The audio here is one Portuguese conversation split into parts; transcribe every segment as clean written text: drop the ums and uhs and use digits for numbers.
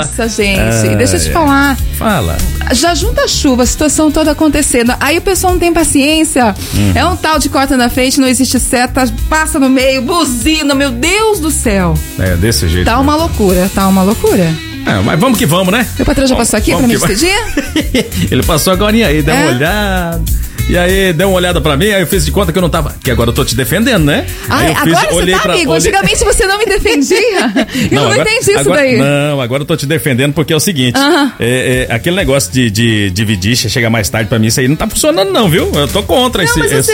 Nossa, gente, deixa eu te falar. Fala. Já junta a chuva, a situação toda acontecendo. Aí o pessoal não tem paciência. É um tal de corta na frente, não existe seta, passa no meio, buzina, meu Deus do céu. É, desse jeito. Tá uma loucura, tá uma loucura. Mas vamos que vamos, né? Meu patrão já passou aqui pra me despedir? Ele passou agora aí, deu uma olhada. E aí, deu uma olhada pra mim, aí eu fiz de conta que eu não tava. Que agora eu tô te defendendo, né? Agora você tá, amigo? Antigamente você não me defendia. Eu não entendi isso daí. Não, agora eu tô te defendendo porque é o seguinte: aquele negócio de dividir, chega mais tarde pra mim, isso aí não tá funcionando, não, viu? Eu tô contra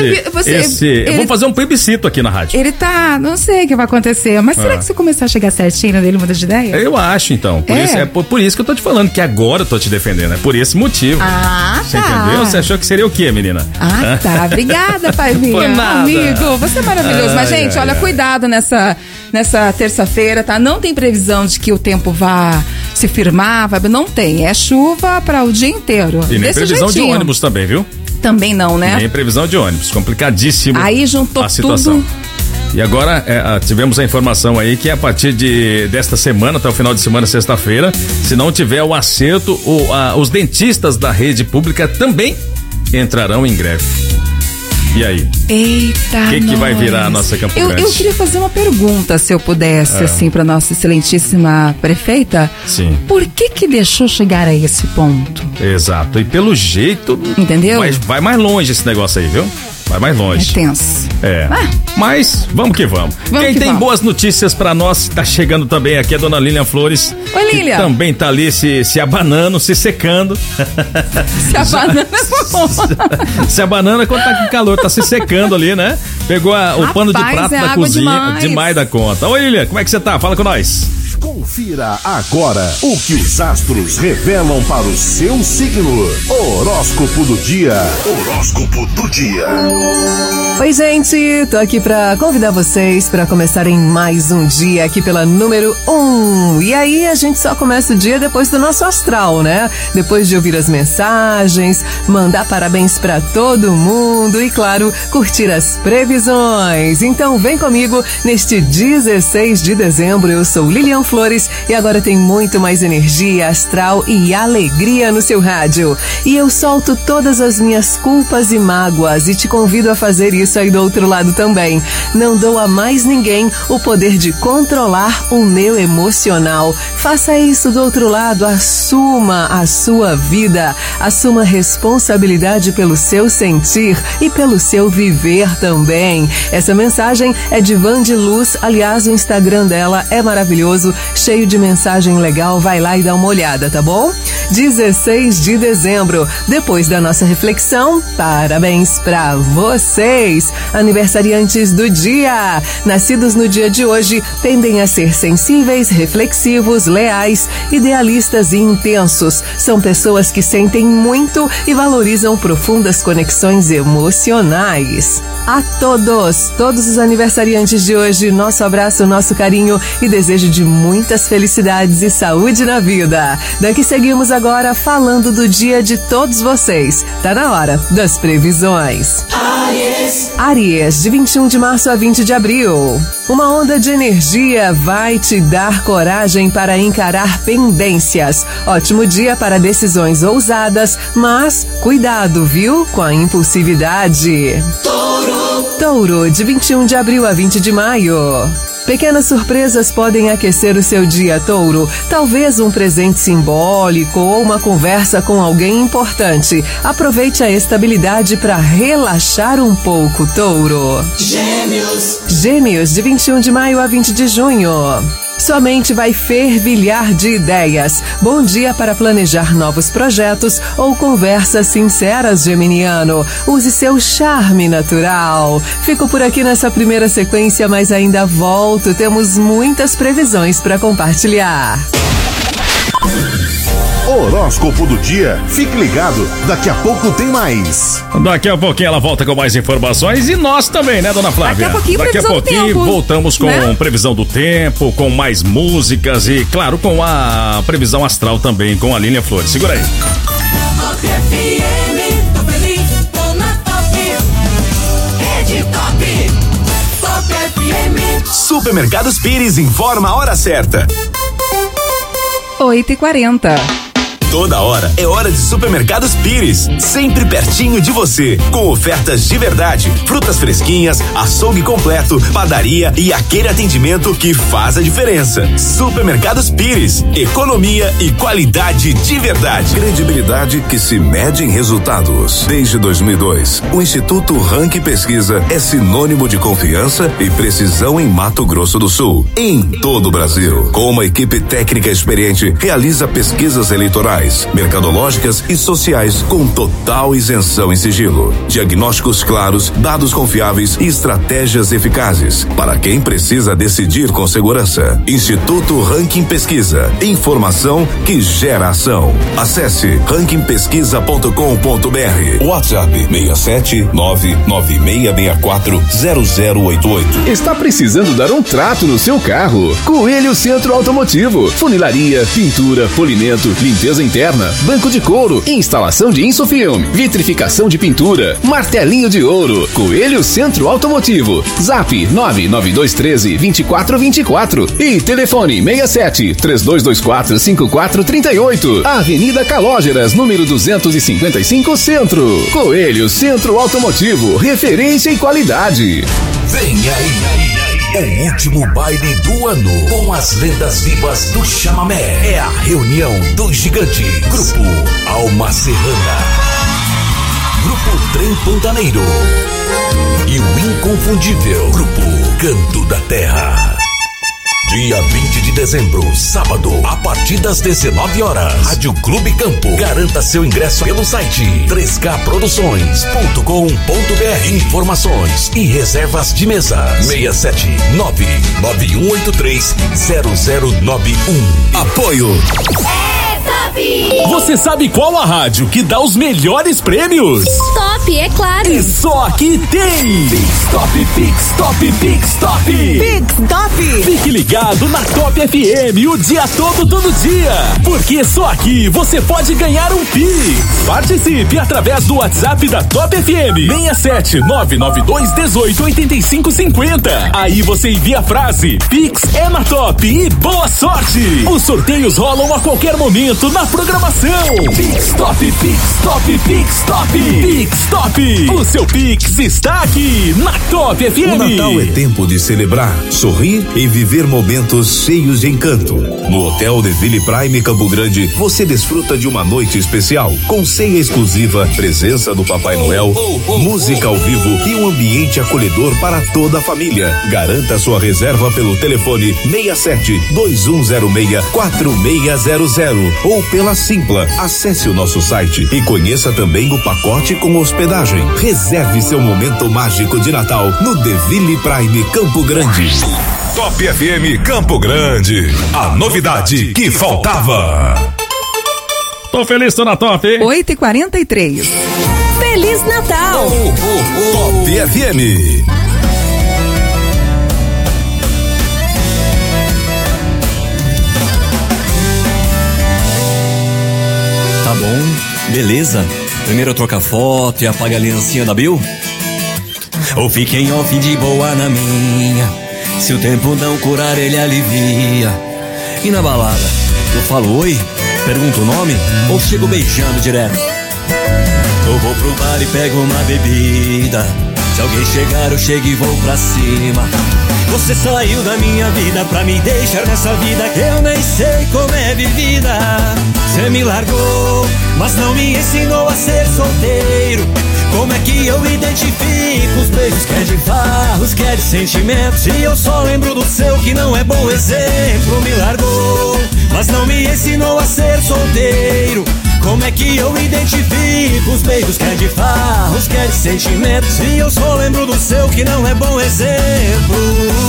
Vamos fazer um plebiscito aqui na rádio. Ele tá. Não sei o que vai acontecer. Mas será que se começar a chegar certinho dele, muda de ideia? Eu acho, então. Por isso que eu tô te falando que agora eu tô te defendendo. É por esse motivo. Você entendeu? Você achou que seria o quê, menina? Tá. Obrigada, Paivinho. Amigo, você é maravilhoso. Mas, gente, olha, cuidado nessa terça-feira, tá? Não tem previsão de que o tempo vá se firmar, não tem. É chuva para o dia inteiro. E nem previsão de ônibus também, viu? Também não, né? Nem previsão de ônibus. Complicadíssimo. Aí juntou a situação. Tudo. E agora tivemos a informação aí que a partir desta semana, até o final de semana, sexta-feira, se não tiver o acerto, os dentistas da rede pública também entrarão em greve. E aí? Eita, o que vai virar a nossa Campo Grande? Eu queria fazer uma pergunta, se eu pudesse, assim, para nossa excelentíssima prefeita. Sim. Por que deixou chegar a esse ponto? Exato. E pelo jeito... Entendeu? Vai mais longe esse negócio aí, viu? Vai mais longe. É tenso. Mas vamos que vamos. Quem tem boas notícias pra nós, tá chegando também aqui, a dona Lilian Flores. Oi, Lilian. Que também tá ali se abanando, se secando. Se abanando é bom. Se abanando quando tá com calor, tá se secando ali, né? Pegou o pano de prato da cozinha, demais da conta. Oi, Lilian, como é que você tá? Fala com nós. Confira agora o que os astros revelam para o seu signo. Horóscopo do dia. Horóscopo do dia. Oi, gente, tô aqui pra convidar vocês pra começarem mais um dia aqui pela número 1. E aí a gente só começa o dia depois do nosso astral, né? Depois de ouvir as mensagens, mandar parabéns pra todo mundo e, claro, curtir as previsões. Então vem comigo neste 16 de dezembro. Eu sou Lilian Flores e agora tem muito mais energia astral e alegria no seu rádio. E eu solto todas as minhas culpas e mágoas e te convido a fazer isso aí do outro lado também. Não dou a mais ninguém o poder de controlar o meu emocional. Faça isso do outro lado, assuma a sua vida, assuma responsabilidade pelo seu sentir e pelo seu viver também. Essa mensagem é de Vande Luz, aliás, o Instagram dela é maravilhoso, cheio de mensagem legal, vai lá e dá uma olhada, tá bom? 16 de dezembro, depois da nossa reflexão, parabéns pra vocês, aniversariantes do dia. Nascidos no dia de hoje, tendem a ser sensíveis, reflexivos, leais, idealistas e intensos. São pessoas que sentem muito e valorizam profundas conexões emocionais. A todos os aniversariantes de hoje, nosso abraço, nosso carinho e desejo de muitas felicidades e saúde na vida. Daqui seguimos agora falando do dia de todos vocês. Tá na hora das previsões. Áries, de 21 de março a 20 de abril. Uma onda de energia vai te dar coragem para encarar pendências. Ótimo dia para decisões ousadas, mas cuidado, viu? Com a impulsividade. Touro, de 21 de abril a 20 de maio. Pequenas surpresas podem aquecer o seu dia, Touro. Talvez um presente simbólico ou uma conversa com alguém importante. Aproveite a estabilidade para relaxar um pouco, Touro. Gêmeos, de 21 de maio a 20 de junho. Sua mente vai fervilhar de ideias. Bom dia para planejar novos projetos ou conversas sinceras, geminiano. Use seu charme natural. Fico por aqui nessa primeira sequência, mas ainda volto. Temos muitas previsões para compartilhar. Horóscopo do dia. Fique ligado, daqui a pouco tem mais. Daqui a pouquinho ela volta com mais informações e nós também, né, dona Flávia? Daqui a pouquinho voltamos com previsão do tempo, com mais músicas e, claro, com a previsão astral também, com a Lilian Flores. Segura aí. Supermercados Pires informa a hora certa. 8h40. Toda hora é hora de Supermercados Pires, sempre pertinho de você, com ofertas de verdade, frutas fresquinhas, açougue completo, padaria e aquele atendimento que faz a diferença. Supermercados Pires, economia e qualidade de verdade. Credibilidade que se mede em resultados. Desde 2002, o Instituto Ranking Pesquisa é sinônimo de confiança e precisão em Mato Grosso do Sul, em todo o Brasil. Com uma equipe técnica experiente, realiza pesquisas eleitorais, mercadológicas e sociais com total isenção em sigilo. Diagnósticos claros, dados confiáveis e estratégias eficazes para quem precisa decidir com segurança. Instituto Ranking Pesquisa. Informação que gera ação. Acesse rankingpesquisa.com.br. WhatsApp 67996640088. Está precisando dar um trato no seu carro? Coelho Centro Automotivo. Funilaria, pintura, polimento, limpeza interna, banco de couro, instalação de insofilme, vitrificação de pintura, martelinho de ouro. Coelho Centro Automotivo. Zap 99213-2424 e telefone 67-3224-5438. Avenida Calógeras, número 255, Centro. Coelho Centro Automotivo, referência e qualidade. Vem aí. O último baile do ano com as lendas vivas do chamamé. É a reunião do gigante. Grupo Alma Serrana, Grupo Trem Pantaneiro e o inconfundível Grupo Canto da Terra. Dia 20 de dezembro, sábado, a partir das 19 horas. Rádio Clube Campo. Garanta seu ingresso pelo site 3kproduções.com.br. Informações e reservas de mesas 67991830091. Apoio. Você sabe qual a rádio que dá os melhores prêmios? Top, é claro. E só aqui tem Pix Top, Pix Top, Pix Top. Pix Top. Fique ligado na Top FM o dia todo dia. Porque só aqui você pode ganhar um Pix. Participe através do WhatsApp da Top FM 67992188550. Aí você envia a frase Pix é na Top e boa sorte. Os sorteios rolam a qualquer momento na programação. Pix Top, Pix Top, Pix Top. Pix Top. O seu Pix está aqui na Top FM. O Natal é tempo de celebrar, sorrir e viver momentos cheios de encanto. No Hotel Deville Prime Campo Grande, você desfruta de uma noite especial, com ceia exclusiva, presença do Papai Noel, música ao vivo e um ambiente acolhedor para toda a família. Garanta sua reserva pelo telefone 67-2106-4600 ou pela Simpla. Acesse o nosso site e conheça também o pacote com hospedagem. Reserve seu momento mágico de Natal no Deville Prime Campo Grande. Top FM Campo Grande, a novidade que faltava. Tô feliz, tô na Top. 8h43. Feliz Natal. Top FM. Tá bom, beleza. Primeiro eu troco a foto e apaga a aliancinha da Bill? Ou fiquem off de boa na minha. Se o tempo não curar, ele alivia. E na balada, eu falo oi, pergunto o nome, ou chego beijando direto? Eu vou pro bar e pego uma bebida. Se alguém chegar, eu chego e vou pra cima. Você saiu da minha vida pra me deixar nessa vida que eu nem sei como é vivida. Você me largou, mas não me ensinou a ser solteiro. Como é que eu identifico os beijos que é de farra, os que é de sentimentos? E eu só lembro do seu que não é bom exemplo. Me largou, mas não me ensinou a ser solteiro. Como é que eu identifico os beijos que é de farra, os que é de sentimentos? E eu só lembro do seu que não é bom exemplo.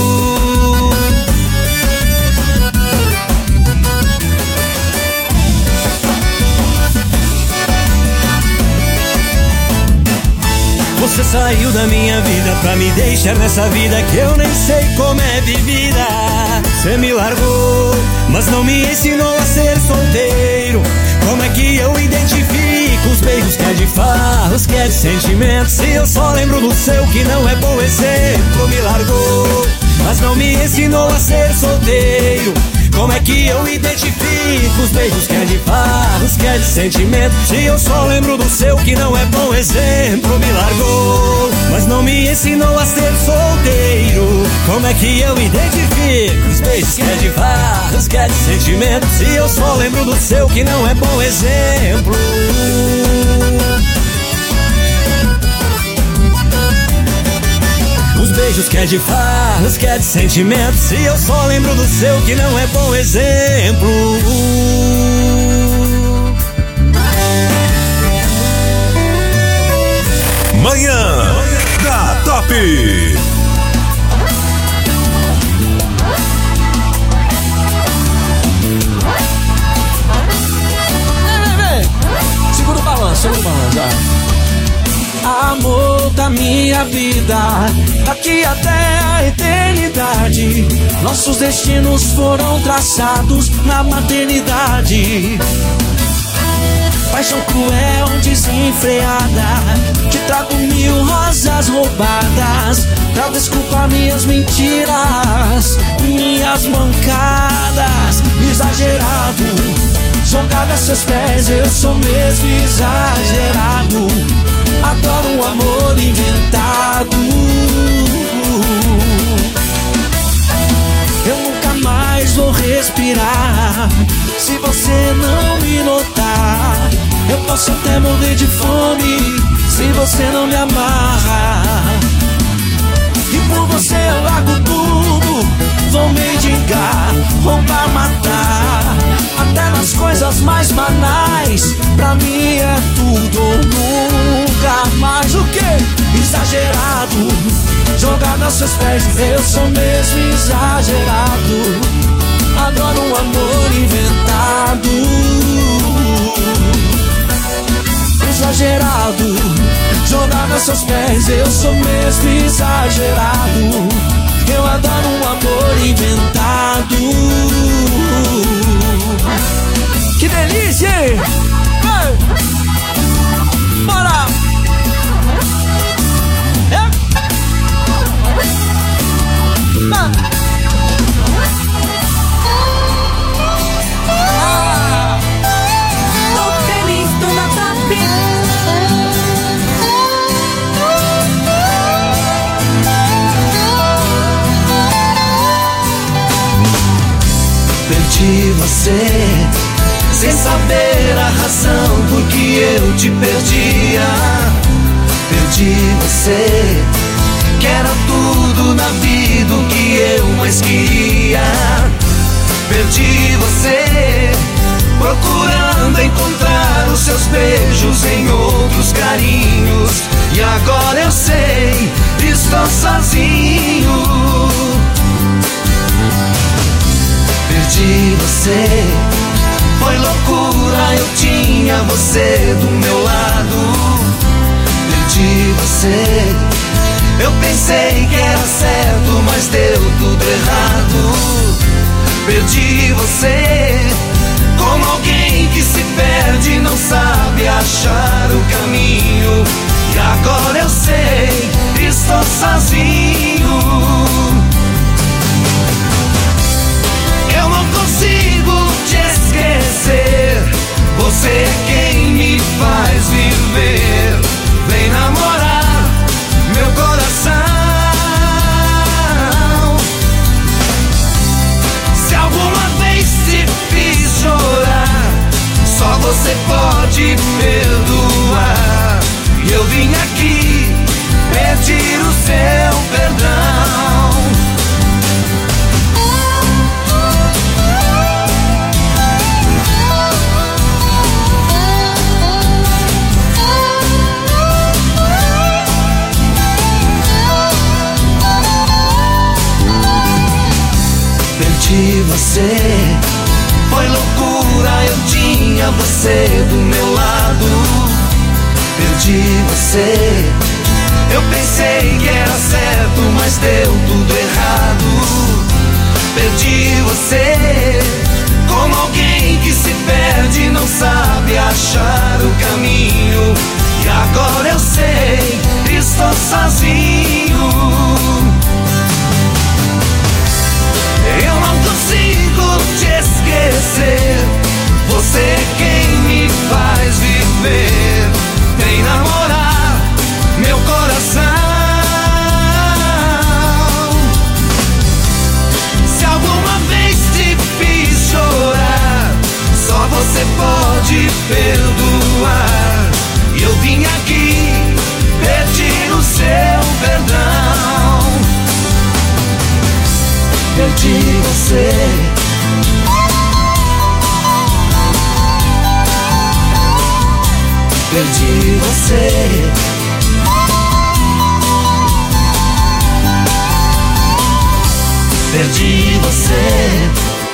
Você saiu da minha vida pra me deixar nessa vida que eu nem sei como é vivida. Você me largou, mas não me ensinou a ser solteiro. Como é que eu identifico os beijos que é de farra, os que é de sentimentos? Se eu só lembro do seu que não é bom exemplo. Me largou, mas não me ensinou a ser solteiro. Como é que eu identifico os beijos que é de farra, os que é de sentimento? Se eu só lembro do seu que não é bom exemplo. Me largou, mas não me ensinou a ser solteiro. Como é que eu identifico os beijos que é de farra, os que é de sentimento? Se eu só lembro do seu que não é bom exemplo. Os beijos que é de farra, os que é de sentimento. Se eu só lembro do seu que não é bom exemplo. Manhã da Top. Segura o balanço, Amor da minha vida, daqui até a eternidade, nossos destinos foram traçados na maternidade. Paixão cruel, desenfreada, te trago 1000 rosas roubadas pra desculpar minhas mentiras, minhas mancadas. Exagerado, jogado a seus pés, eu sou mesmo exagerado. Adoro um amor inventado. Eu nunca mais vou respirar se você não me notar. Eu posso até morrer de fome se você não me amarrar. E por você eu largo tudo, vou mendigar, roubar, matar, até nas coisas mais banais. Pra mim é tudo ou nunca mais. O quê? Exagerado, jogado aos seus pés, eu sou mesmo exagerado. Adoro um amor inventado. Exagerado, jogado aos seus pés, eu sou mesmo exagerado. Eu adoro um amor inventado. Que delícia, hein? Bora! Tô feliz, tô na Top. Perdi você, sem saber a razão por que eu te perdia. Perdi você, que era tudo na vida o que eu mais queria. Perdi você, procurando encontrar os seus beijos em outros carinhos. E agora eu sei, estou sozinho. Perdi você, foi loucura, eu tinha você do meu lado. Perdi você, eu pensei que era certo, mas deu tudo errado. Perdi você, como alguém que se perde e não sabe achar o caminho. E agora eu sei, estou sozinho. Eu não consigo te esquecer, você é quem me faz viver. Vem namorar meu coração. Se alguma vez te fiz chorar, só você pode perdoar. E eu vim aqui pedir o seu perdão. Perdi você, foi loucura, eu tinha você do meu lado. Perdi você, eu pensei que era certo, mas deu tudo errado. Perdi você, como alguém que se perde e não sabe achar o caminho. E agora eu sei, estou sozinho. Eu não consigo te te perdoar. E eu vim aqui pedir o seu perdão. Perdi você. Perdi você. Perdi você.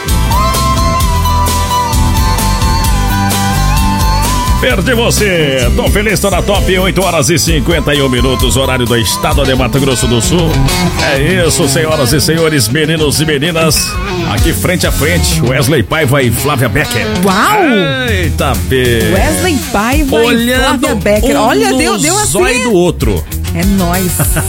Perdi você. Tô feliz, tô na top. 8h51, horário do estado de Mato Grosso do Sul. É isso, senhoras e senhores, meninos e meninas. Aqui frente a frente, Wesley Paiva e Flávia Becker. Uau! Eita, P. Wesley Paiva e Flávia Becker. Olha, deu assim. Zóio do outro. É nóis.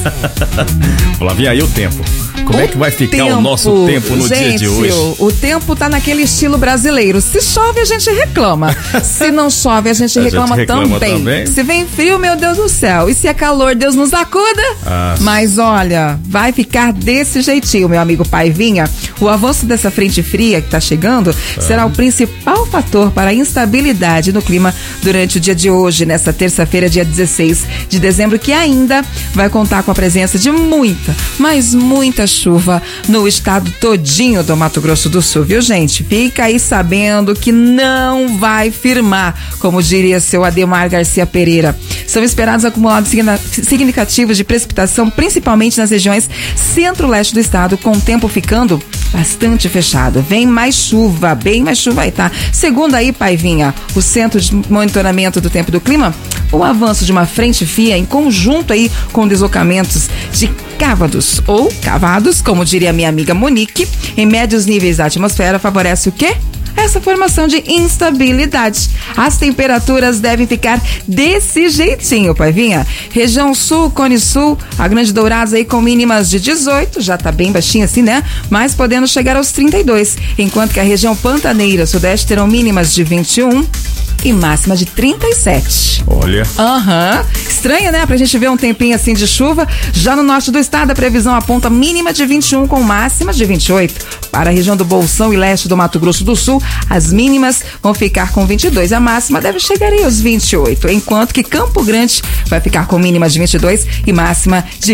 Flavinha, aí o tempo. Como é que vai ficar o nosso tempo no dia de hoje? O tempo tá naquele estilo brasileiro. Se chove, a gente reclama. Se não chove, a gente reclama também. Se vem frio, meu Deus do céu. E se é calor, Deus nos acuda. Mas olha, vai ficar desse jeitinho, meu amigo Paivinha. O avanço dessa frente fria que tá chegando será o principal fator para a instabilidade no clima durante o dia de hoje, nessa terça-feira, dia 16 de dezembro, que ainda vai contar com a presença de muita, mas muita chuva no estado todinho do Mato Grosso do Sul, viu, gente? Fica aí sabendo que não vai firmar, como diria seu Ademar Garcia Pereira. São esperados acumulados significativos de precipitação, principalmente nas regiões centro-leste do estado, com o tempo ficando bastante fechado. Vem mais chuva, bem mais chuva aí, tá? Segundo aí, Paivinha, o Centro de Monitoramento do Tempo do Clima, o avanço de uma frente fria em conjunto aí com deslocamentos de cávados ou cavados, como diria minha amiga Monique, em médios níveis da atmosfera, favorece o quê? Essa formação de instabilidade. As temperaturas devem ficar desse jeitinho, Paivinha. Região sul, Cone Sul, a Grande Dourados aí com mínimas de 18, já tá bem baixinha assim, né? Mas podendo chegar aos 32, enquanto que a região Pantaneira, Sudeste terão mínimas de 21 e máxima de 37. Olha. Estranho, né? Pra gente ver um tempinho assim de chuva. Já no norte do estado, a previsão aponta mínima de 21 com máxima de 28. Para a região do Bolsão e leste do Mato Grosso do Sul, as mínimas vão ficar com 22. A máxima deve chegar aí aos 28. Enquanto que Campo Grande vai ficar com mínima de 22 e máxima de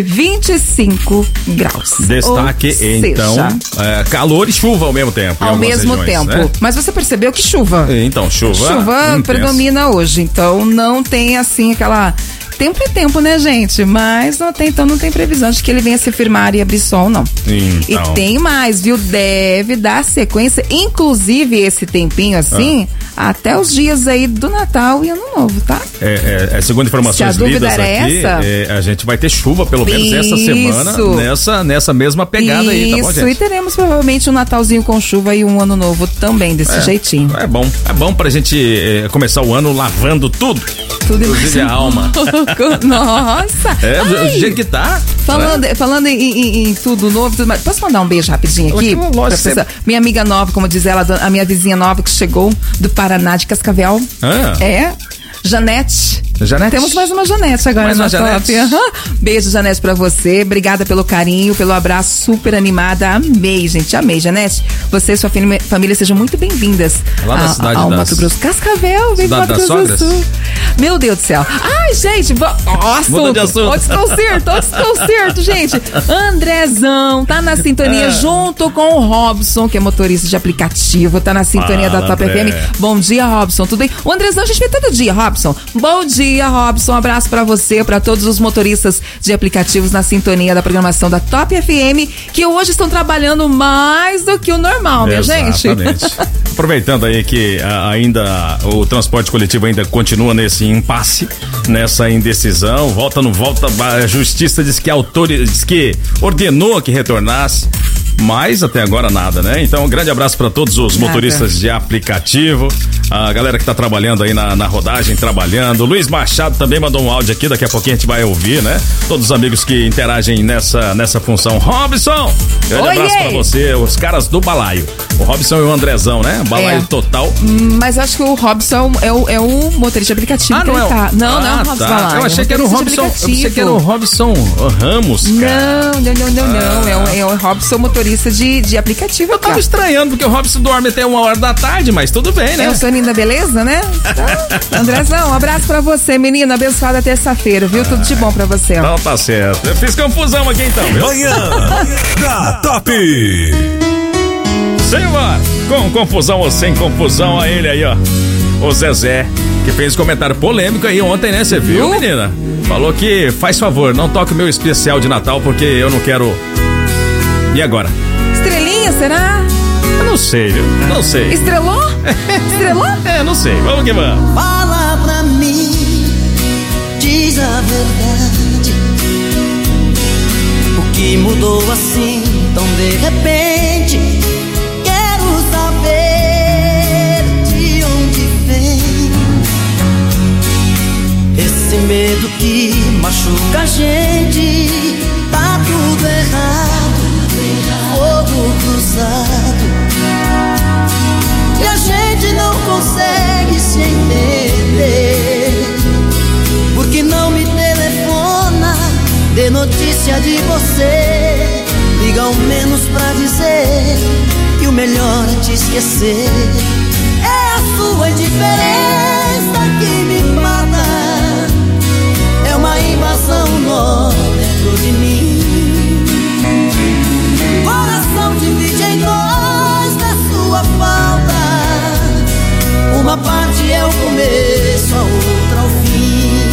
25 graus. Destaque, então, calor e chuva ao mesmo tempo. Ao mesmo tempo. Né? Mas você percebeu que chuva. Então, chuva predomina hoje. Então, não tem assim aquela... Tempo é tempo, né, gente? Mas não tem previsão de que ele venha se firmar e abrir sol, não. Então. E tem mais, viu? Deve dar sequência, inclusive esse tempinho assim, até os dias aí do Natal e Ano Novo, tá? Segundo informações lidas aqui, a gente vai ter chuva pelo menos essa semana, nessa mesma pegada aí, tá bom, gente? E teremos provavelmente um Natalzinho com chuva e um Ano Novo também, desse jeitinho. É bom pra gente começar o ano lavando tudo. Inclusive a alma. Nossa! Do jeito que tá. Falando em tudo novo, posso mandar um beijo rapidinho aqui? Minha amiga nova, como diz ela, a minha vizinha nova que chegou do Paraná, de Cascavel. Janete. Temos mais uma Janete agora na top. Beijo, Janete, pra você. Obrigada pelo carinho, pelo abraço, super animada. Amei, gente, amei. Janete, você e sua família sejam muito bem-vindas ao Mato Grosso. Cascavel, vem pro Mato Grosso do Sul. Meu Deus do céu. Ai, gente, ó, desconcerto, gente. Andrezão tá na sintonia junto com o Robson, que é motorista de aplicativo, tá na sintonia da Top FM. Bom dia, Robson, tudo bem? O Andrezão a gente vê todo dia, Robson. Bom dia, Robson, um abraço pra você, pra todos os motoristas de aplicativos na sintonia da programação da Top FM, que hoje estão trabalhando mais do que o normal, minha gente. Aproveitando aí que ainda o transporte coletivo ainda continua nesse impasse, nessa indecisão, volta, não volta, a justiça diz que ordenou que retornasse, mas até agora nada, né? Então, um grande abraço para todos os motoristas de aplicativo, a galera que tá trabalhando aí na rodagem, trabalhando. Luiz Machado também mandou um áudio aqui, daqui a pouquinho a gente vai ouvir, né? Todos os amigos que interagem nessa função. Robson, grande abraço pra você, os caras do balaio. O Robson e o Andrezão, né? Balaio total. Mas acho que o Robson é o motorista de aplicativo. Não é o Não é o Robson Balaio. Eu achei que era o Robson. Eu pensei que era o Robson Ramos, cara. Não. É o Robson motorista motorista de aplicativo. Eu tava estranhando, porque o Robson dorme até 1h da tarde, mas tudo bem, né? É o soninho da beleza, né? Então, Andrezão, um abraço pra você, menina. Abençoada terça-feira, viu? Tudo de bom pra você. Então tá certo. Eu fiz confusão aqui então, viu? Manhã da Top. Senhor, com confusão ou sem confusão, a ele aí, ó. O Zezé, que fez comentário polêmico aí ontem, né? Você viu, menina? Falou que, faz favor, não toque o meu especial de Natal, porque eu não quero... E agora? Estrelinha, será? Eu não sei, viu? Não sei. Estrelou? Estrelou? Não sei. Vamos que vamos. Fala pra mim, diz a verdade. O que mudou assim, tão de repente? Quero saber de onde vem esse medo que machuca a gente. Tá tudo errado, fogo cruzado, e a gente não consegue se entender. Porque não me telefona, dê notícia de você. Liga ao menos pra dizer que o melhor é te esquecer. É a sua indiferença que me mata. É uma invasão nó dentro de mim. Coração divide em dois na sua falta. Uma parte é o começo, a outra o fim.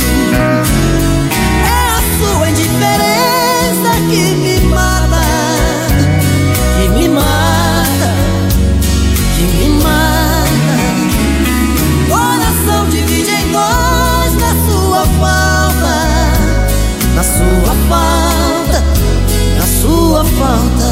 É a sua indiferença que me mata, que me mata, que me mata. Coração divide em dois na sua falta, na sua falta, na sua falta.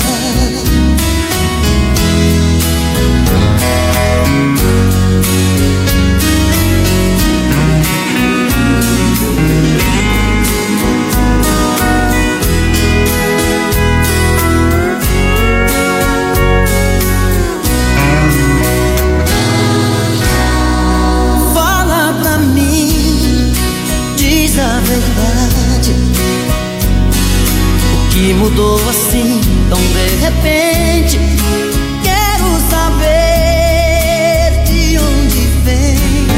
Fala pra mim, diz a verdade. O que mudou assim, tão de repente? Quero saber de onde vem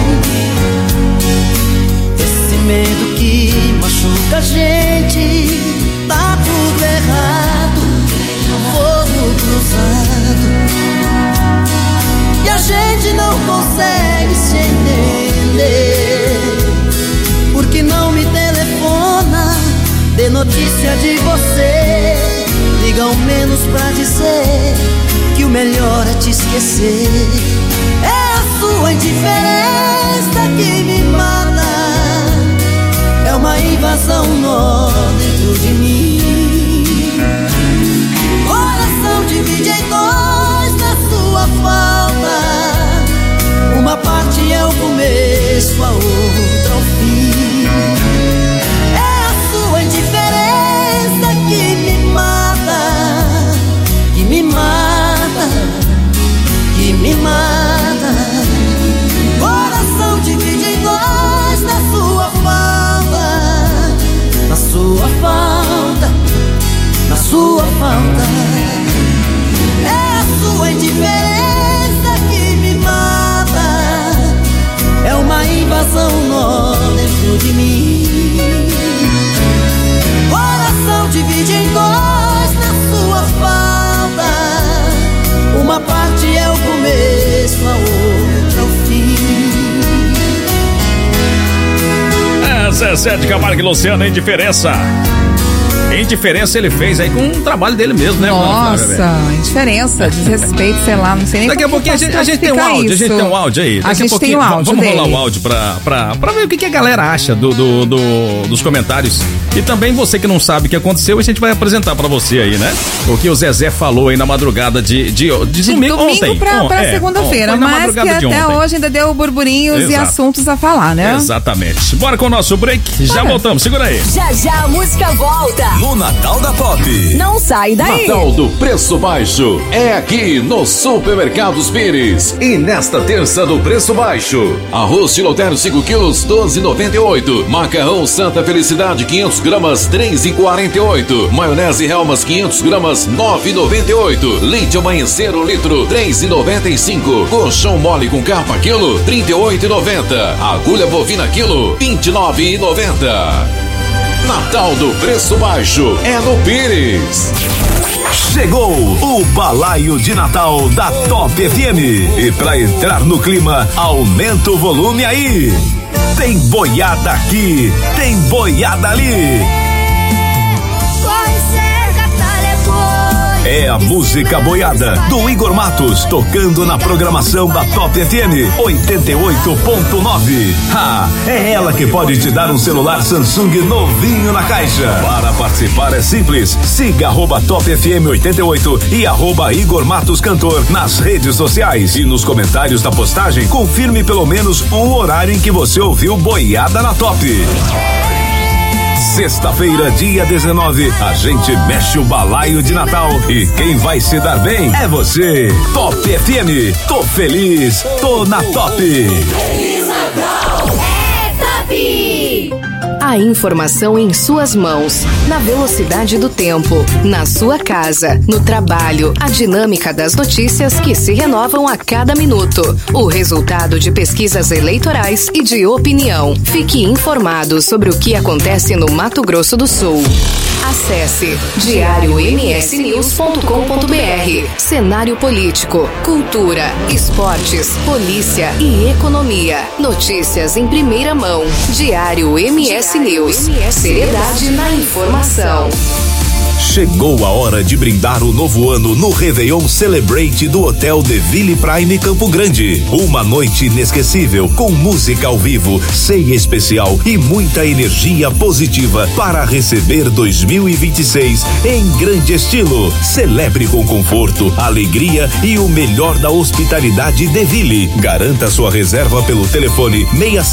esse medo que machuca a gente. Tá tudo errado, fogo cruzado, e a gente não consegue se entender. Porque não me telefona, dê notícia de você. Liga ao menos pra dizer que o melhor é te esquecer. É a sua indiferença que me mata. É uma invasão nó dentro de mim. Coração divide em dois na sua falta. Uma parte é o começo, a outra o fim. É a sua indiferença que me mata, que me mata, que me mata. Coração divide em dois na sua falta, na sua falta, na sua falta. É a sua indiferença que me mata. É uma invasão nó dentro de mim. Coração divide em dois na sua falta. Uma parte é o começo, a outra o fim. Zezé de Camargo e Luciano, Indiferença. Indiferença ele fez aí com um trabalho dele mesmo, né? Nossa, indiferença, desrespeito, sei lá, não sei nem. Daqui a pouquinho a gente tem um áudio, isso. a gente tem um áudio aí. A gente tem um áudio Vamos dele. rolar o áudio pra ver o que a galera acha dos comentários. E também você que não sabe o que aconteceu, a gente vai apresentar pra você aí, né? O que o Zezé falou aí na madrugada de domingo ontem. Pra segunda-feira, mas que até hoje ainda deu burburinhos e assuntos a falar, né? Exatamente. Bora com o nosso break, já voltamos, segura aí. Já a música volta. O Natal da Pop. Não sai daí. Natal do Preço Baixo é aqui no Supermercados Pires. E nesta terça do Preço Baixo, arroz Chiloter 5 quilos, 12,98. Macarrão Santa Felicidade 500 gramas, 3,48. Maionese Helmas 500 gramas, 9,98. Leite Amanhecer 1 litro, 3,95. Colchão mole com capa quilo, 38,90. Agulha bovina quilo, 29,90. Natal do Preço Baixo é no Pires. Chegou o balaio de Natal da Top FM. E pra entrar no clima, aumenta o volume aí. Tem boiada aqui, tem boiada ali. É a música boiada do Igor Matos, tocando na programação da Top FM 88.9. É ela que pode te dar um celular Samsung novinho na caixa. Para participar é simples, siga @Top FM 88 e @Igor Matos Cantor nas redes sociais. E nos comentários da postagem, confirme pelo menos um horário em que você ouviu boiada na Top. Sexta-feira, dia 19, a gente mexe o balaio de Natal e quem vai se dar bem é você. Top FM, tô feliz, tô na Top. Feliz Natal, é Top! A informação em suas mãos, na velocidade do tempo, na sua casa, no trabalho, a dinâmica das notícias que se renovam a cada minuto, o resultado de pesquisas eleitorais e de opinião. Fique informado sobre o que acontece no Mato Grosso do Sul. Acesse diariomsnews.com.br. Cenário político, cultura, esportes, polícia e economia. Notícias em primeira mão. Diário MS News. Seriedade na informação. Chegou a hora de brindar o novo ano no Réveillon Celebrate do Hotel The Ville Prime Campo Grande. Uma noite inesquecível com música ao vivo, ceia especial e muita energia positiva para receber 2026 em grande estilo. Celebre com conforto, alegria e o melhor da hospitalidade The Ville. Garanta sua reserva pelo telefone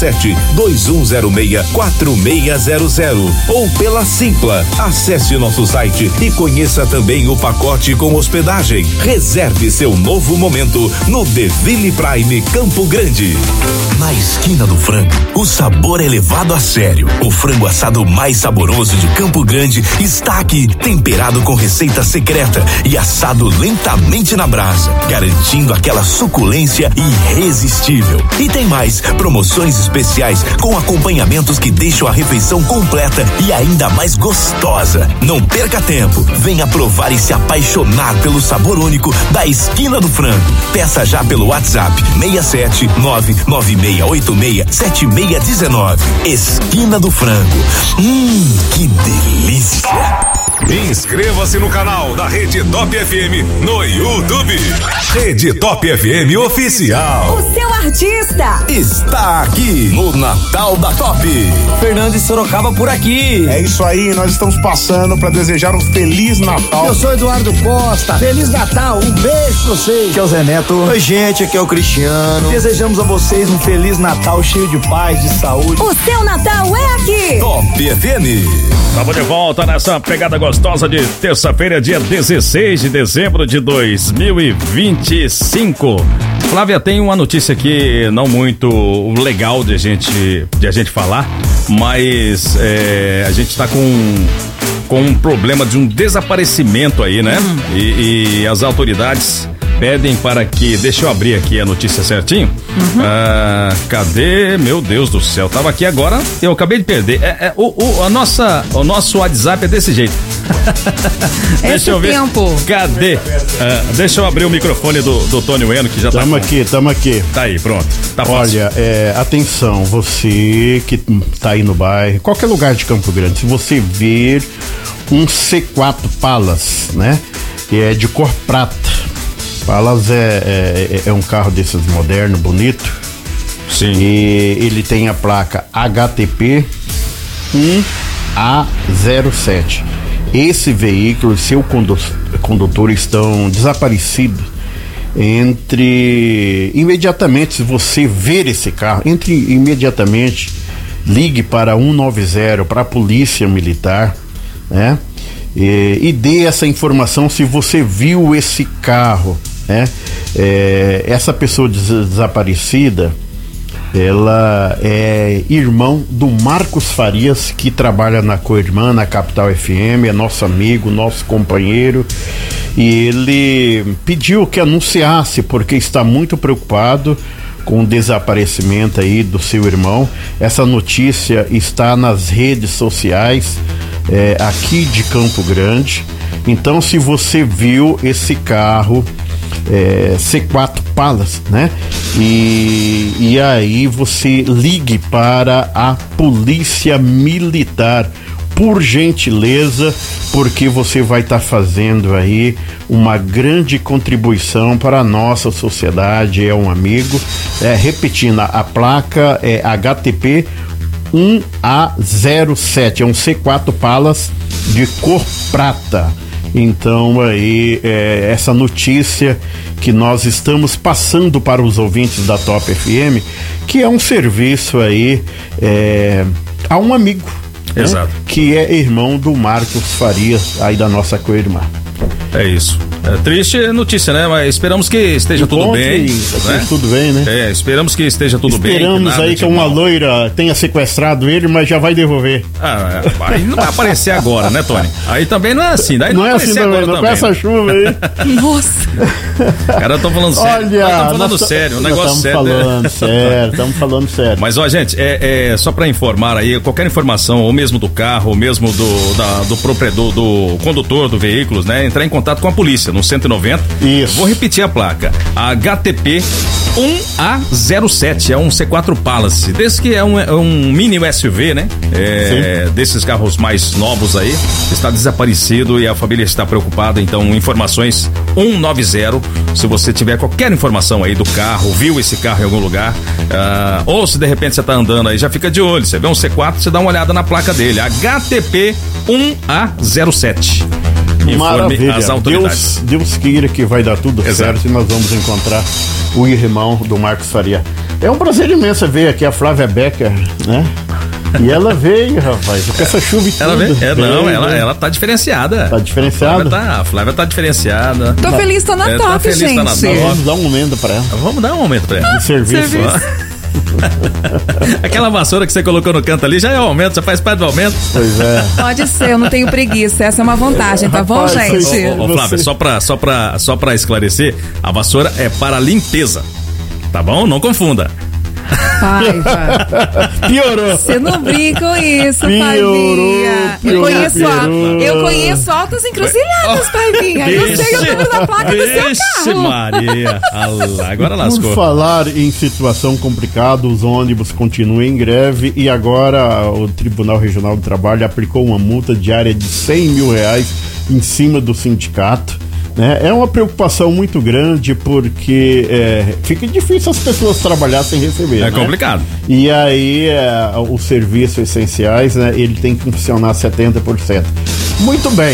67-2106-4600 ou pela Simpla. Acesse nosso site e conheça também o pacote com hospedagem. Reserve seu novo momento no The Ville Prime Campo Grande. Na esquina do frango, o sabor é levado a sério. O frango assado mais saboroso de Campo Grande está aqui, temperado com receita secreta e assado lentamente na brasa, garantindo aquela suculência irresistível. E tem mais, promoções especiais com acompanhamentos que deixam a refeição completa e ainda mais gostosa. Não perca tempo, venha provar e se apaixonar pelo sabor único da esquina do frango. Peça já pelo WhatsApp 67996867619. Esquina do frango. Que delícia! Inscreva-se no canal da Rede Top FM no YouTube. Rede Top FM Oficial. O seu artista está aqui no Natal da Top. Fernando de Sorocaba por aqui. É isso aí, nós estamos passando para desejar um Feliz Natal. Eu sou Eduardo Costa. Feliz Natal, um beijo pra vocês. Aqui é o Zé Neto. Oi, gente, aqui é o Cristiano. Desejamos a vocês um Feliz Natal cheio de paz, de saúde. O seu Natal é aqui. Top FM. Estamos de volta nessa pegada gostosa de terça-feira, dia 16 de dezembro de 2025. Flávia, tem uma notícia aqui não muito legal de a gente falar, mas a gente tá com um problema de um desaparecimento aí, né? E as autoridades pedem para que, deixa eu abrir aqui a notícia certinho. Cadê? Meu Deus do céu, tava aqui agora, eu acabei de perder. O nosso WhatsApp é desse jeito. Deixa eu ver. Cadê? Deixa eu abrir o microfone do Tony Bueno, que já tamo aqui. Tá aí, pronto. Tá fácil. Olha, atenção, você que tá aí no bairro, qualquer lugar de Campo Grande, se você ver um C4 Palas, né? Que é de cor prata. Palas é um carro desses moderno, bonito. Sim. E ele tem a placa HTP 1A07. Esse veículo e seu condutor estão desaparecidos. Imediatamente, se você ver esse carro, entre imediatamente, ligue para 190, para a polícia militar, né? e dê essa informação se você viu esse carro, né? Essa pessoa desaparecida, ela é irmão do Marcos Farias, que trabalha na Coirmã, na Capital FM, é nosso amigo, nosso companheiro, e ele pediu que anunciasse porque está muito preocupado com o desaparecimento aí do seu irmão. Essa notícia está nas redes sociais aqui de Campo Grande. Então, se você viu esse carro C4 Palas, né? E aí você ligue para a Polícia Militar, por gentileza, porque você vai estar fazendo aí uma grande contribuição para a nossa sociedade. É um amigo, repetindo, a placa é HTP 1A07, é um C4 Palas de cor prata. Então aí essa notícia que nós estamos passando para os ouvintes da Top FM, que é um serviço aí a um amigo, exato, que é irmão do Marcos Farias, aí da nossa co-irmã. É isso. Triste notícia, né? Mas esperamos que esteja tudo bem. Né? Tudo bem, né? Esperamos que esteja tudo bem. Esperamos aí que uma loira tenha sequestrado ele, mas já vai devover. Aí não vai aparecer agora, né, Tony? Aí também não é assim, daí não é assim também, não, com essa chuva aí. Nossa. Cara, eu tô falando sério. Olha, estamos falando sério, um negócio sério. Estamos falando sério. Mas, ó, gente, só pra informar aí, qualquer informação, ou mesmo do carro, ou mesmo do proprietário, do condutor do veículo, né? Entrar em contato com a polícia no 190. Isso. Vou repetir a placa. HTP 1A07, é um C4 Palace. Desse que é um mini SUV, né? Desses carros mais novos aí. Está desaparecido e a família está preocupada. Então, informações 190. Se você tiver qualquer informação aí do carro, viu esse carro em algum lugar, ou se de repente você está andando aí, já fica de olho. Você vê um C4, você dá uma olhada na placa dele. HTP 1A07. Maravilha. As autoridades. Deus queira que vai dar tudo certo e nós vamos encontrar o irmão do Marcos Faria. É um prazer imenso ver aqui a Flávia Becker, né? E ela veio, rapaz, com essa chuva e tudo. Ela tá diferenciada. Tá diferenciada? A Flávia tá diferenciada. Tô feliz, tô na top, gente. Vamos dar um aumento pra ela. Vamos dar um aumento pra ela. De serviço. Aquela vassoura que você colocou no canto ali já é o aumento, já faz parte do aumento. Pois é. Pode ser, eu não tenho preguiça, essa é uma vantagem, tá bom, gente? Ô, Flávia, só pra esclarecer, a vassoura é para limpeza, tá bom? Não confunda. Paiva. Piorou. Você não brinca com isso, Paivinha. Eu conheço altas encruzilhadas, Paivinha. Eu sei o número da placa do seu carro. Maria. Agora lascou. Por falar em situação complicada, os ônibus continuam em greve e agora o Tribunal Regional do Trabalho aplicou uma multa diária de R$100 mil em cima do sindicato. É uma preocupação muito grande porque fica difícil as pessoas trabalhar sem receber. É complicado. E aí os serviços essenciais, né, ele tem que funcionar 70%. Muito bem.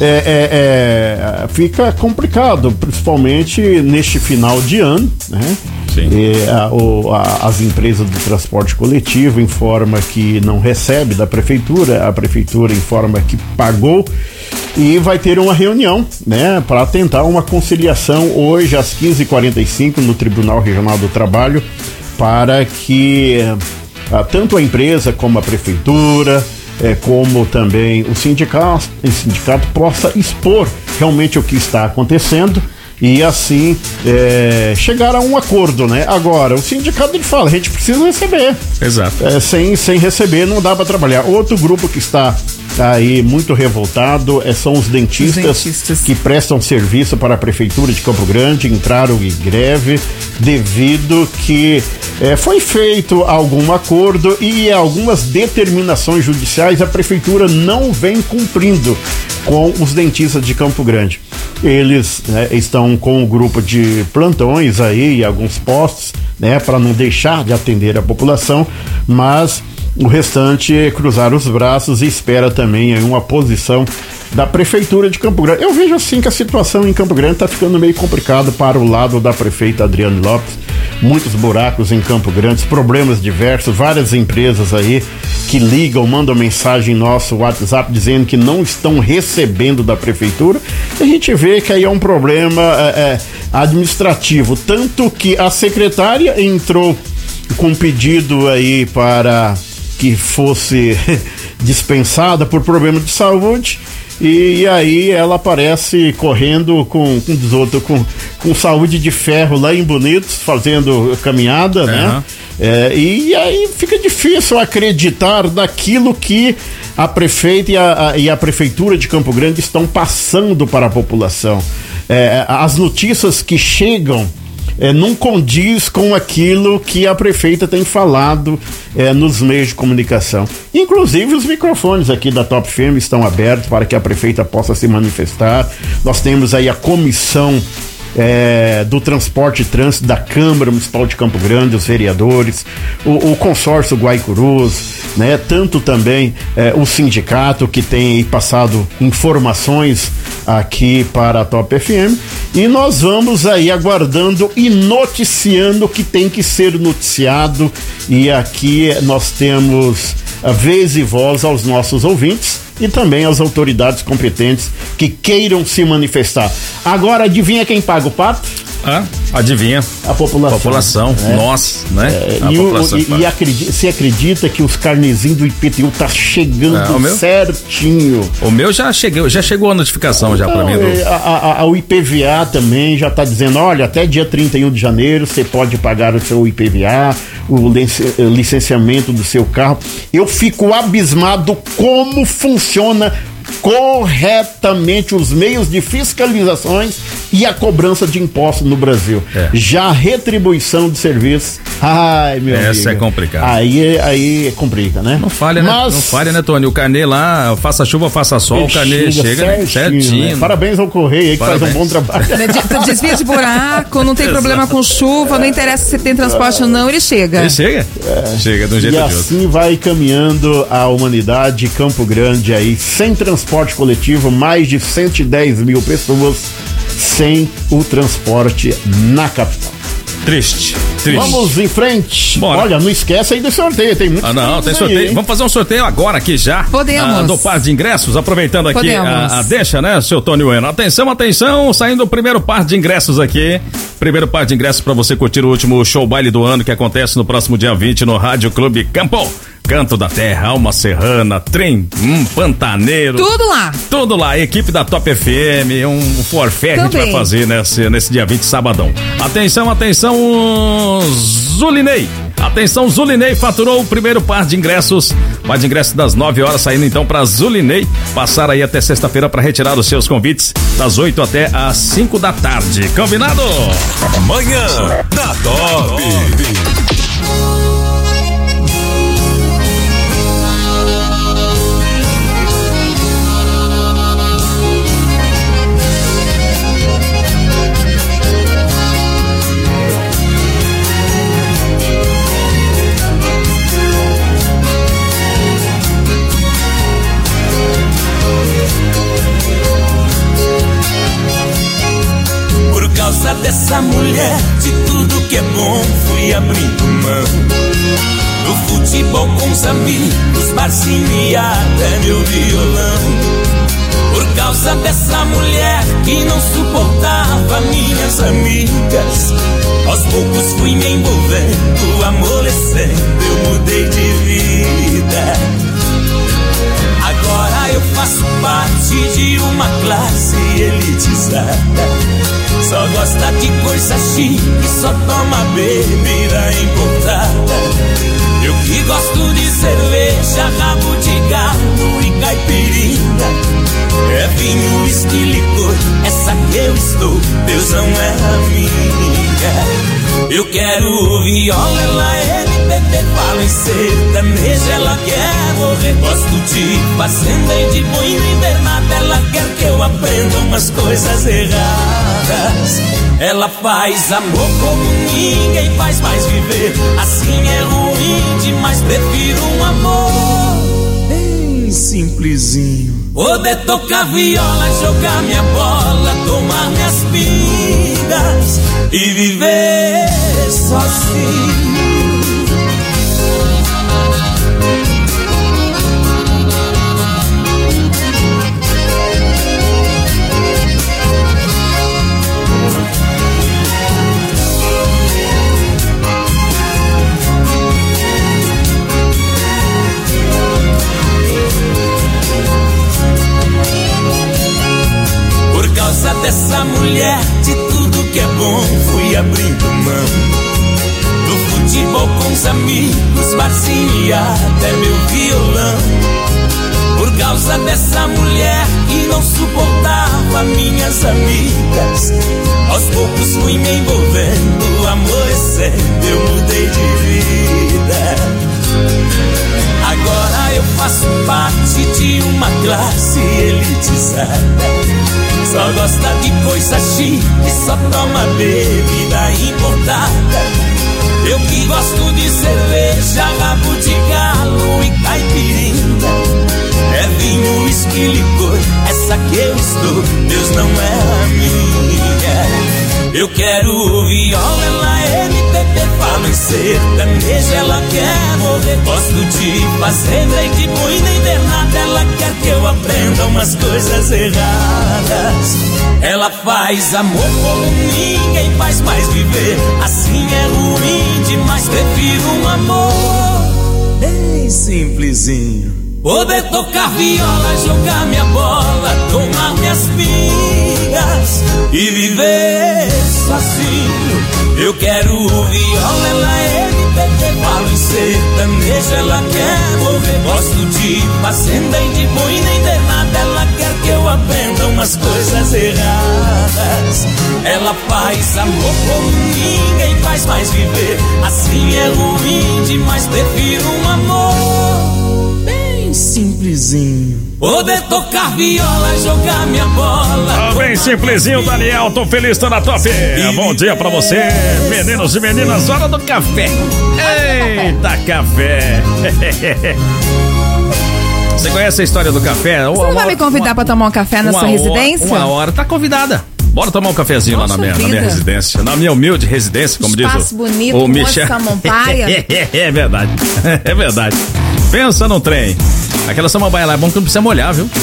Fica complicado, principalmente neste final de ano, né? Sim. As empresas do transporte coletivo informam que não recebe da prefeitura, a prefeitura informa que pagou e vai ter uma reunião, né, para tentar uma conciliação hoje às 15h45 no Tribunal Regional do Trabalho, para que tanto a empresa como a prefeitura, como também o sindicato possa expor realmente o que está acontecendo e assim chegar a um acordo, né? Agora, o sindicato ele fala, a gente precisa receber. Exato. Sem receber não dá para trabalhar. Outro grupo que está aí muito revoltado são os dentistas que prestam serviço para a Prefeitura de Campo Grande, entraram em greve devido que foi feito algum acordo e algumas determinações judiciais a Prefeitura não vem cumprindo com os dentistas de Campo Grande. Eles estão com um grupo de plantões aí e alguns postos, né, para não deixar de atender a população, mas o restante é cruzar os braços e espera também uma posição da Prefeitura de Campo Grande. Eu vejo assim que a situação em Campo Grande está ficando meio complicada para o lado da prefeita Adriane Lopes, muitos buracos em Campo Grande, problemas diversos, várias empresas aí que ligam, mandam mensagem em nosso WhatsApp dizendo que não estão recebendo da prefeitura. E a gente vê que aí é um problema administrativo, tanto que a secretária entrou com um pedido aí para que fosse dispensada por problema de saúde, e aí ela aparece correndo com saúde de ferro lá em Bonitos, fazendo caminhada, né? E aí fica difícil acreditar naquilo que a prefeita e a prefeitura de Campo Grande estão passando para a população. As notícias que chegam não condiz com aquilo que a prefeita tem falado nos meios de comunicação. Inclusive os microfones aqui da Top FM estão abertos para que a prefeita possa se manifestar. Nós temos aí a comissão do Transporte e Trânsito da Câmara Municipal de Campo Grande, os vereadores, o consórcio Guaicurus, né? Tanto também o sindicato que tem passado informações aqui para a Top FM, e nós vamos aí aguardando e noticiando o que tem que ser noticiado, e aqui nós temos a vez e voz aos nossos ouvintes e também às autoridades competentes que queiram se manifestar. Agora, adivinha quem paga o pato? Adivinha. A população. Nós, né? Você acredita que os carnezinhos do IPTU tá chegando certinho? O meu já chegou a notificação já para mim. O IPVA também já tá dizendo, olha, até dia 31 de janeiro você pode pagar o seu IPVA, o licenciamento do seu carro. Eu fico abismado como funciona corretamente os meios de fiscalizações e a cobrança de impostos no Brasil. Já a retribuição de serviços, ai, meu amigo. Essa é complicado. Aí complica, né? Não falha, né, Tony? O carnê lá, faça chuva, faça sol, o carnê chega certinho. Né? Parabéns ao Correio aí que faz um bom trabalho. Desvia de buraco, não tem problema com chuva, não interessa se tem transporte ou não, ele chega. Ele chega? Chega de um jeito ou de outro. E assim vai caminhando a humanidade. Campo Grande aí, sem transporte coletivo, mais de 110 mil pessoas sem o transporte na capital. Triste. Vamos em frente. Bora. Olha, não esquece aí do sorteio, tem muito. Tem sorteio. Aí, vamos fazer um sorteio agora aqui já. Podemos. Do par de ingressos, aproveitando aqui a deixa, né, seu Tony Bueno. Atenção, saindo o primeiro par de ingressos aqui. Primeiro par de ingressos para você curtir o último show baile do ano que acontece no próximo dia 20 no Rádio Clube Campo. Canto da Terra, Alma Serrana, Trem, Pantaneiro. Tudo lá. Equipe da Top FM, um forfé que a gente vai fazer nesse dia 20, sabadão. Atenção, Zulinei. Atenção, Zulinei faturou o primeiro par de ingressos. Par de ingressos das 9 horas, saindo então para Zulinei. Passar aí até sexta-feira para retirar os seus convites das 8 até às 5 da tarde. Combinado? Manhã da Top. Dessa mulher, de tudo que é bom, fui abrindo mão. No futebol com os amigos, barzinho e até meu violão. Por causa dessa mulher que não suportava minhas amigas, aos poucos fui me envolvendo, amolecendo, eu mudei de vida. Agora eu faço parte de uma classe elitizada. Só gosta de coisa chique, só toma bebida importada. Eu que gosto de cerveja, rabo de gado e caipirinha. É vinho, uísque, licor, essa que eu estou, Deus não é amiga. Eu quero viola, ela é MPB, fala em sertanejo, ela quer morrer. Gosto de fazenda e de boi invernada, ela quer que eu aprenda umas coisas erradas. Ela faz amor como ninguém faz mais viver, assim é ruim demais, prefiro um amor bem simplesinho. Poder tocar viola, jogar minha bola, tomar minhas pingas e viver sozinho. Dessa mulher, de tudo que é bom, fui abrindo mão. Do futebol com os amigos, barzinho e até meu violão. Por causa dessa mulher que não suportava minhas amigas, aos poucos fui me envolvendo, amolecendo, eu mudei de vida. Agora eu faço parte de uma classe elitizada. Só gosta de coisa chique, só toma bebida importada. Eu que gosto de cerveja, rabo de galo e caipirinha. É vinho, uísque, licor, essa que eu estou, Deus não é a minha. Eu quero viola, ela é MPB, fala em sertanejo, ela quer morrer. Gosto de fazenda e de boi nem ver nada, ela quer que eu aprenda umas coisas erradas. Ela faz amor como ninguém faz mais viver, assim é ruim demais, prefiro um amor bem simplesinho. Poder tocar viola, jogar minha bola, tomar minhas pingas e viver sozinho. Eu quero viola, ela é MPB, falo em sertanejo, ela quer morrer. Gosto de fazenda e de boi nem de nada, ela quer que eu aprenda umas coisas erradas. Ela faz amor como ninguém faz mais viver, assim é ruim demais, prefiro um amor bem simplesinho. Poder tocar viola, jogar minha bola. Bem simplesinho, Daniel, tô feliz, tô na top. Bom dia pra você, meninos e meninas, hora do café. Eita, café. Você conhece a história do café? Você não vai me convidar pra tomar um café na sua residência? Uma hora, tá convidada. Bora tomar um cafezinho lá na minha residência, na minha humilde residência, como diz o espaço bonito, o Michel. Samambaia. É verdade, é verdade. Pensa no trem. Aquela samambaia lá é bom que não precisa molhar, viu?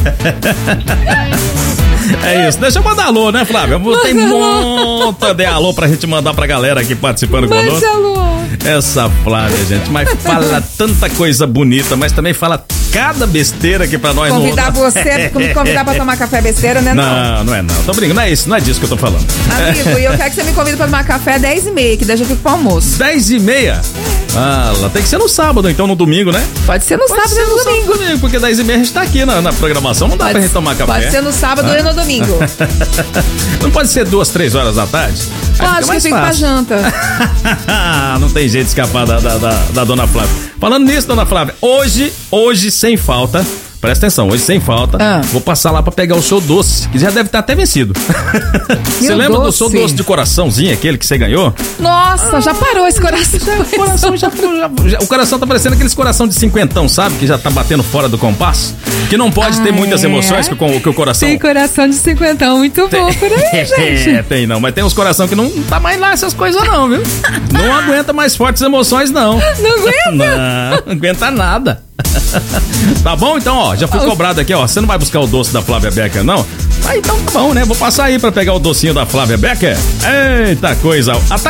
É isso. Deixa eu mandar alô, né, Flávio? Tem monta de alô pra gente mandar pra galera aqui participando conosco. Alô. Essa Flávia, gente, mas fala tanta coisa bonita, mas também fala cada besteira aqui pra nós. Convidar você, me convidar pra tomar café besteira, né? Não é não. Tô brincando, não é isso, não é disso que eu tô falando. Amigo, e eu quero que você me convide pra tomar café 10h30, que daí eu fico pro almoço. 10h30? Ah, lá tem que ser no sábado, então no domingo, né? Pode ser no sábado e no domingo. Porque 10h30 a gente tá aqui na programação, não dá pra gente tomar café. Pode ser no sábado e no domingo. Não pode ser 2, 3 horas da tarde? Pode, que fica pra janta. Não tem jeito de escapar da dona Flávia. Falando nisso, dona Flávia, hoje sem falta, presta atenção, hoje sem falta, vou passar lá pra pegar o seu doce, que já deve estar até vencido. Você lembra do seu doce de coraçãozinho, aquele que você ganhou? Nossa, já parou esse coração. O coração tá parecendo aqueles coração de 50, sabe? Que já tá batendo fora do compasso. Que não pode ter muitas emoções que o coração... Tem coração de 50, muito bom por aí, gente. Tem não, mas tem uns coração que não tá mais lá essas coisas não, viu? Não aguenta mais fortes emoções, não. Não aguenta? Não aguenta nada. Tá bom? Então, ó, já fui cobrado aqui, ó. Você não vai buscar o doce da Flávia Becker, não? Ah, então tá bom, né? Vou passar aí pra pegar o docinho da Flávia Becker. Eita coisa.